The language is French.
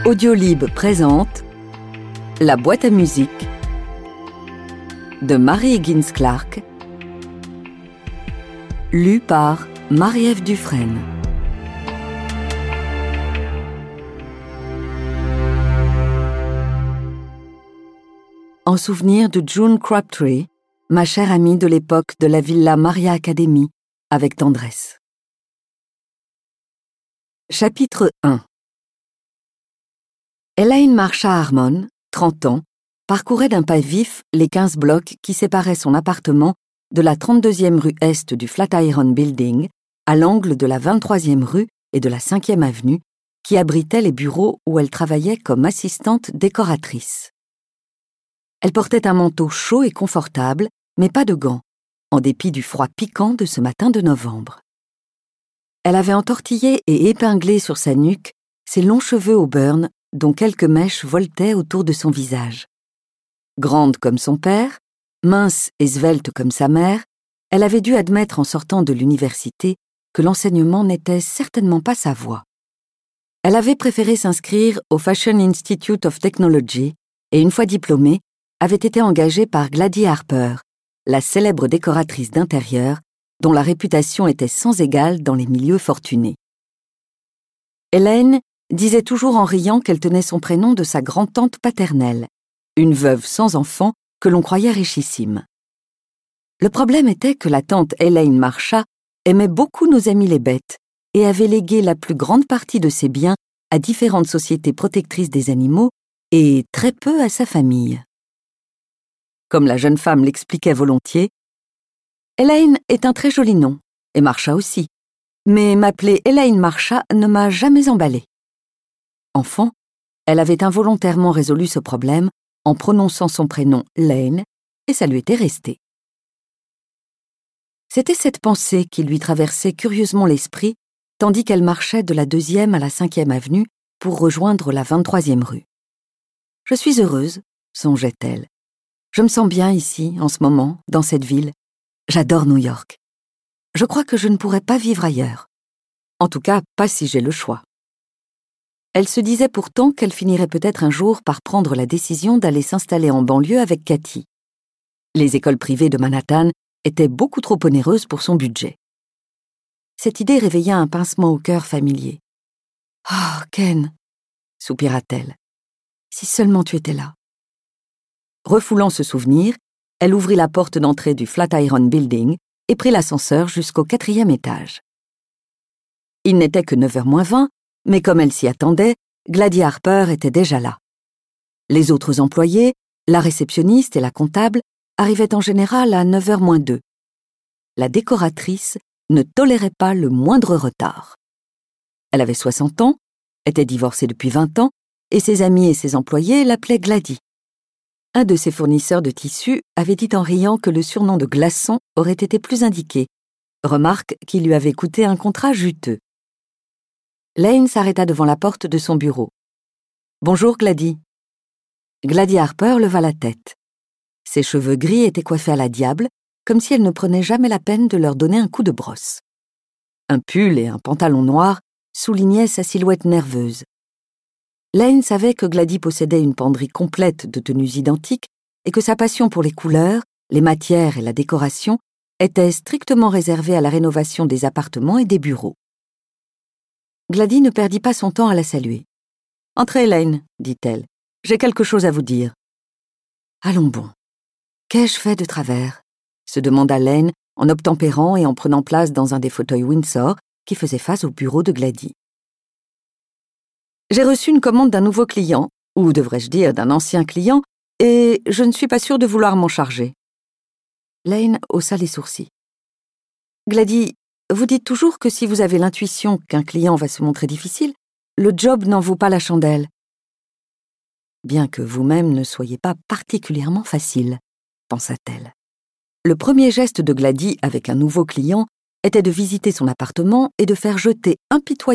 Audiolib présente La boîte à musique de Mary Higgins Clark, lu par Marie-Ève Dufresne. En souvenir de June Crabtree, ma chère amie de l'époque de la Villa Maria Academy, avec tendresse. Chapitre 1. Elaine Marsha Harmon, 30 ans, parcourait d'un pas vif les 15 blocs qui séparaient son appartement de la 32e rue Est du Flatiron Building, à l'angle de la 23e rue et de la 5e avenue, qui abritaient les bureaux où elle travaillait comme assistante décoratrice. Elle portait un manteau chaud et confortable, mais pas de gants, en dépit du froid piquant de ce matin de novembre. Elle avait entortillé et épinglé sur sa nuque ses longs cheveux au burn dont quelques mèches voletaient autour de son visage. Grande comme son père, mince et svelte comme sa mère, elle avait dû admettre en sortant de l'université que l'enseignement n'était certainement pas sa voie. Elle avait préféré s'inscrire au Fashion Institute of Technology et, une fois diplômée, avait été engagée par Gladys Harper, la célèbre décoratrice d'intérieur dont la réputation était sans égale dans les milieux fortunés. Elaine disait toujours en riant qu'elle tenait son prénom de sa grand-tante paternelle, une veuve sans enfant que l'on croyait richissime. Le problème était que la tante Elaine Marsha aimait beaucoup nos amis les bêtes et avait légué la plus grande partie de ses biens à différentes sociétés protectrices des animaux et très peu à sa famille. Comme la jeune femme l'expliquait volontiers, « Elaine est un très joli nom, et Marsha aussi, mais m'appeler Elaine Marsha ne m'a jamais emballée. » Enfant, elle avait involontairement résolu ce problème en prononçant son prénom Lane, et ça lui était resté. C'était cette pensée qui lui traversait curieusement l'esprit, tandis qu'elle marchait de la 2e à la 5e avenue pour rejoindre la 23e rue. « Je suis heureuse, » songeait-elle. « Je me sens bien ici, en ce moment, dans cette ville. J'adore New York. Je crois que je ne pourrais pas vivre ailleurs. En tout cas, pas si j'ai le choix. » Elle se disait pourtant qu'elle finirait peut-être un jour par prendre la décision d'aller s'installer en banlieue avec Cathy. Les écoles privées de Manhattan étaient beaucoup trop onéreuses pour son budget. Cette idée réveilla un pincement au cœur familier. « Oh, Ken !» soupira-t-elle. « Si seulement tu étais là. » Refoulant ce souvenir, elle ouvrit la porte d'entrée du Flatiron Building et prit l'ascenseur jusqu'au 4e étage. Il n'était que 9h moins 20, mais comme elle s'y attendait, Gladys Harper était déjà là. Les autres employés, la réceptionniste et la comptable, arrivaient en général à 9h moins 2. La décoratrice ne tolérait pas le moindre retard. Elle avait 60 ans, était divorcée depuis 20 ans, et ses amis et ses employés l'appelaient Gladys. Un de ses fournisseurs de tissus avait dit en riant que le surnom de glaçon aurait été plus indiqué, remarque qui lui avait coûté un contrat juteux. Lane s'arrêta devant la porte de son bureau. « Bonjour, Gladys. » Gladys Harper leva la tête. Ses cheveux gris étaient coiffés à la diable, comme si elle ne prenait jamais la peine de leur donner un coup de brosse. Un pull et un pantalon noir soulignaient sa silhouette nerveuse. Lane savait que Gladys possédait une penderie complète de tenues identiques et que sa passion pour les couleurs, les matières et la décoration était strictement réservée à la rénovation des appartements et des bureaux. Gladys ne perdit pas son temps à la saluer. « Entrez, Lane, » dit-elle. « J'ai quelque chose à vous dire. »« Allons bon. Qu'ai-je fait de travers ?» se demanda Lane en obtempérant et en prenant place dans un des fauteuils Windsor qui faisait face au bureau de Gladys. « J'ai reçu une commande d'un nouveau client, ou devrais-je dire d'un ancien client, et je ne suis pas sûre de vouloir m'en charger. » Lane haussa les sourcils. « Gladys, vous dites toujours que si vous avez l'intuition qu'un client va se montrer difficile, le job n'en vaut pas la chandelle. Bien que vous-même ne soyez pas particulièrement facile, pensa-t-elle. Le premier geste de Gladys avec un nouveau client était de visiter son appartement et de faire jeter impitoyablement